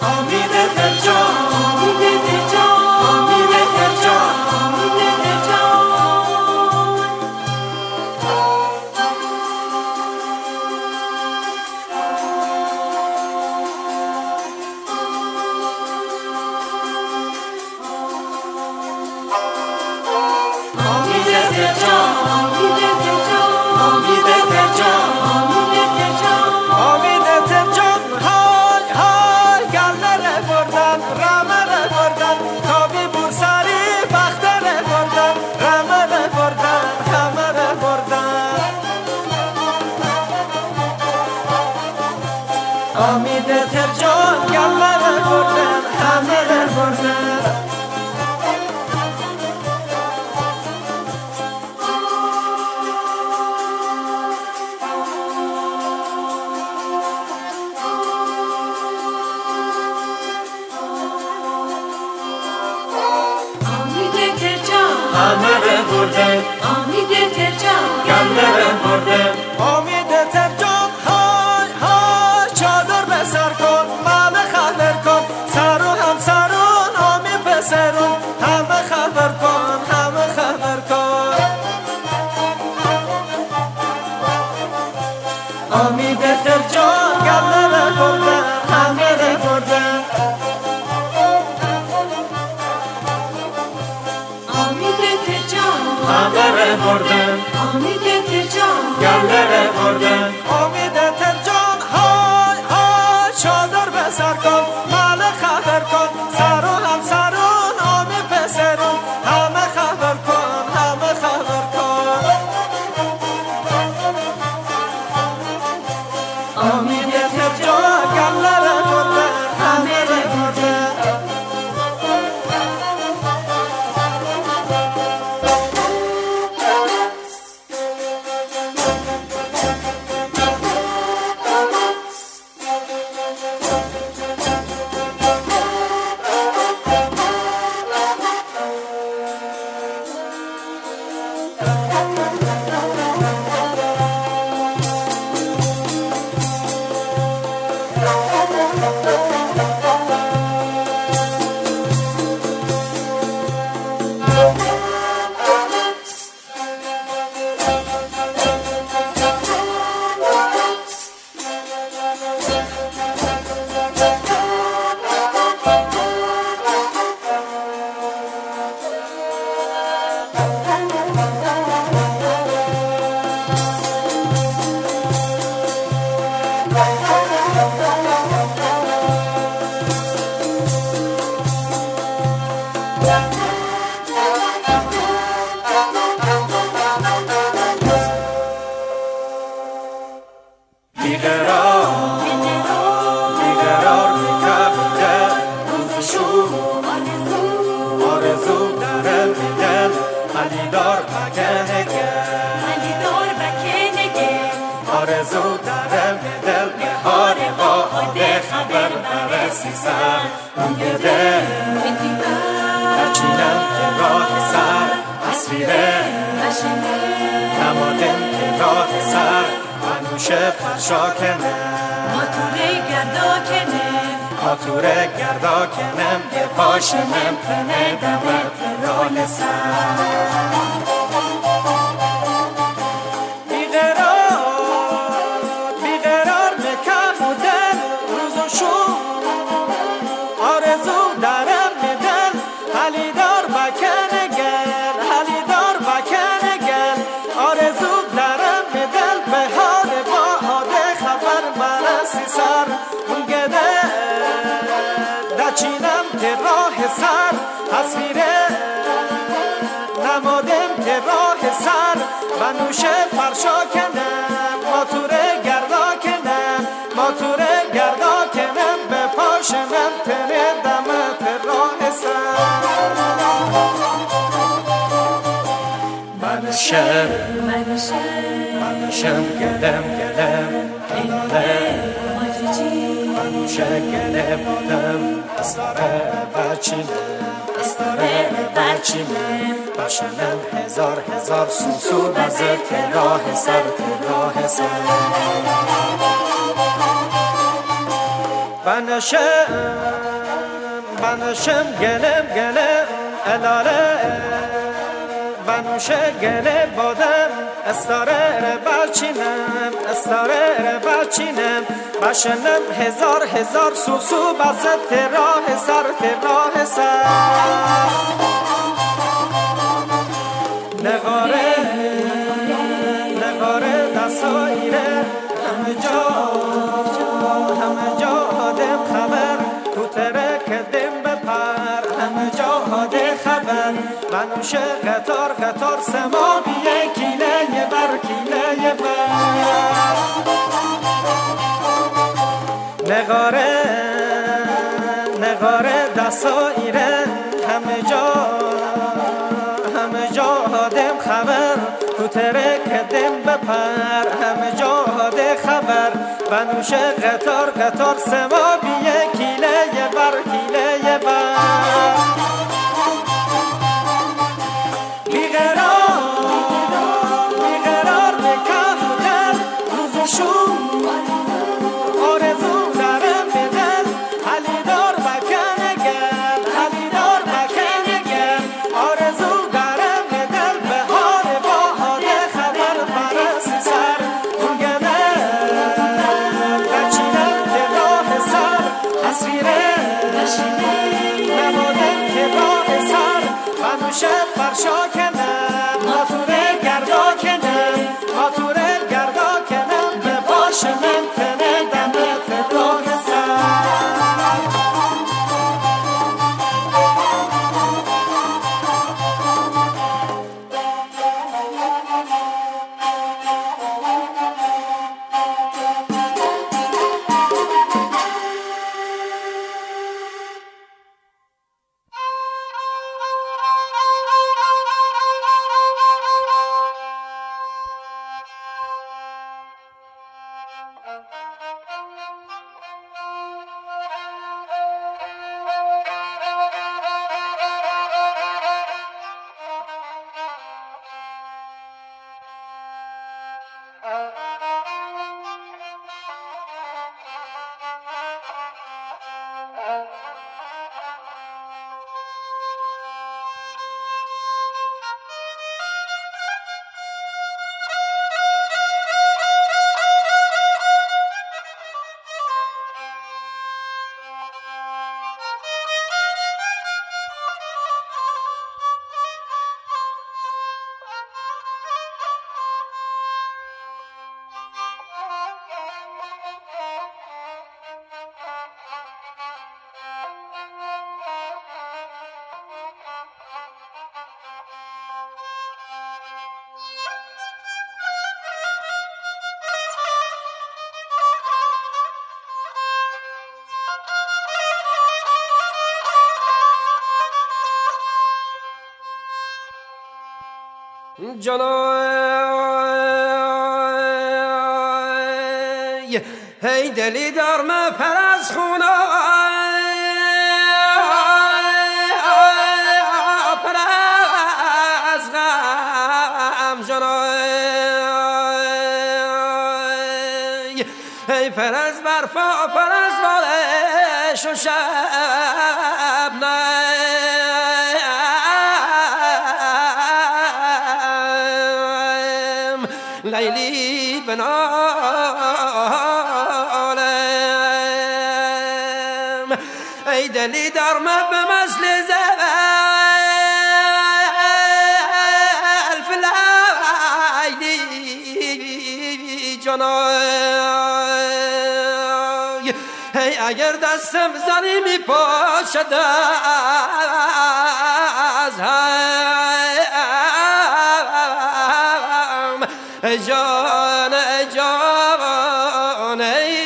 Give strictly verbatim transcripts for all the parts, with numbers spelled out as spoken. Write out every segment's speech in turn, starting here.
امید ترجان امید ترجان امید ترجان امید ترجان امید ترجان امید ترجان امید ترجان امید ترجان امید ترجان های های گله بردن رمه بردن کابی بورسری بخته بردن رمه بردن همه بردن امید ترجان گله بردن همه بردن همه برده امید ترجان گله برده امید ترجان های های چادر به سر کن مال خبر کن سر و همسرون امید پسرون همه خبر کن همه خبر کن امید ترجان گله برده همه برده همه بردن امید ترجان گله بردن امید ترجان های های چادر به سر کن مال خبر کن سر و همسرون امید پسرون همه خبر کن همه خبر کن امید ترجان گله بردن همه بردن آرزو دارم دل بهار با آده خبر برسی سر روی دل نچینم که راه سر تصویره نمادم که راه سر منوشه فرشاکنه ماتوره گردا کنه ماتوره گردا کنم یه پاشنم کنه دمت راه سر چینم که راه سر تصویره نمادم که راه سر منوشه فرشا کنم ماتوره گردا کنم ماتوره گردا کنم به پاشنم تنه دمت راه سر منوشه منوشم گلم گلم ایناله منوشه گله بودم استاره بچینه استاره بچینه باشنم هزار هزار سوسو بزر راه سر راه سر بنشم بنشم گلم گلم الاله بنوشه گله بادم استاره ره بچینم استاره ره بچینم بشنم هزار هزار سوسو بزد راه سر راه سر نغاره نغاره دستایره همه جا همه جا آدم خبر تو ترک دم بپر همه جا آده خبر بنوشه قطار قطار سما بیه کیله یه بر کیله یه بر نغاره نغاره دستایره همه جا همه جا آدم خبر تو ترک دم بپر همه جا آده خبر بنوشه قطار قطار سما بیه کیله یه بر کیله یه بر بیقرار بیقرار به کف و دل روزشون آرزو دارم به دل حلیدار بکنه گل حلیدار بکنه گل آرزو دارم به دل به حال با حاله خبر پرست سر اونگده بچینم که راه سر تصویره نمادم که راه سر بنوشه فرشا کنم ماتوره گردا کنم ماتوره گردا کنم به باش من تنه دمت راه سر جانای هی دلی دار ما پر از خونه پر از غم جانای هی پر از برفا پر از بالش و شب نه لیلی بنالم ای دلی در من به مثل زلف لیلی جانای ای اگر دستم زنی می پاشد از هم ای جان ای جان ای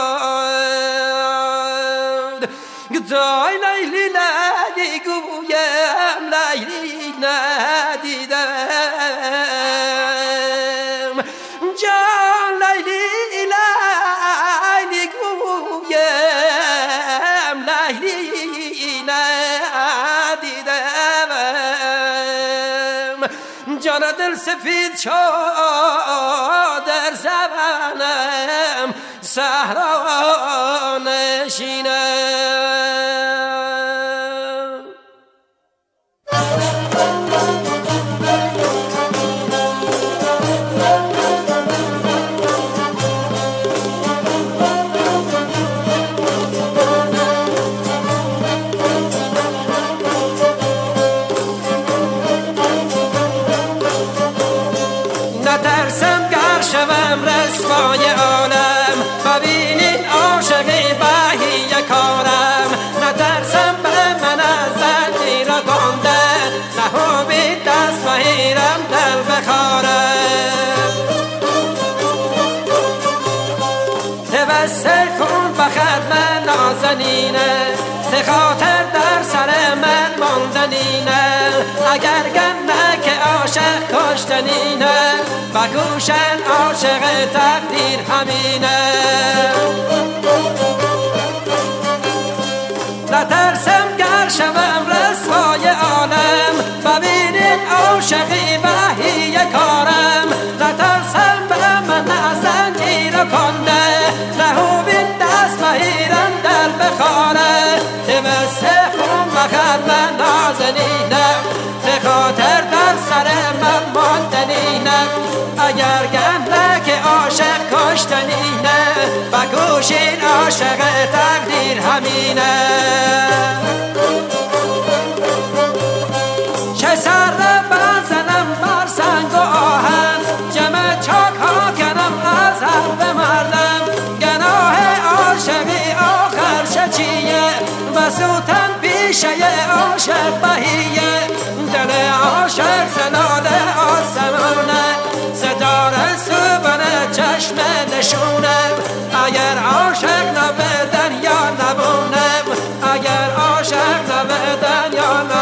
داد گدای لیلی لیلی گویم لیلی ندیدم جان لیلی لیلی گویم لیلی ندیدم جان دل سفید شد در زبانم صحرا نشینم. نترسم گر شوم رسوای عالم، ببینین عاشقی بهی کارم. نترسم به من از زنجیر بنده، نهوبی دست بگیرم دل بخارم. توسه کن به خدم نازنینه، ته خاطر در سر من ماندنینه. اگر گنده که عاشق کشتنینه، بگوشن عاشق تقدیر همینه. نترسم گر شوم رسوای عالم، ببینین عاشقی بهی کارم. نترسم به من از زنجیر کنده، نهوبین دست بگیرم دل بخاره. توسه خون بخد من نازنینم، ته خاطر در سر من ماندنینم. اگر گنده که عاشق کشتنینه، بگوشین عاشق تقدیر همینه. چه سر بزنم بر سنگ و آهن، جمع چاک ها کنم از حرف مردم. گناه عاشقی آخر چیه، بسوتن پیشه عاشق بهیه. دل عاشق زلال آسمونه، ستاره صبحانه چشم نشونه. اگر عاشق نبودن یا نبونم، اگر عاشق نبودن یا نبونم.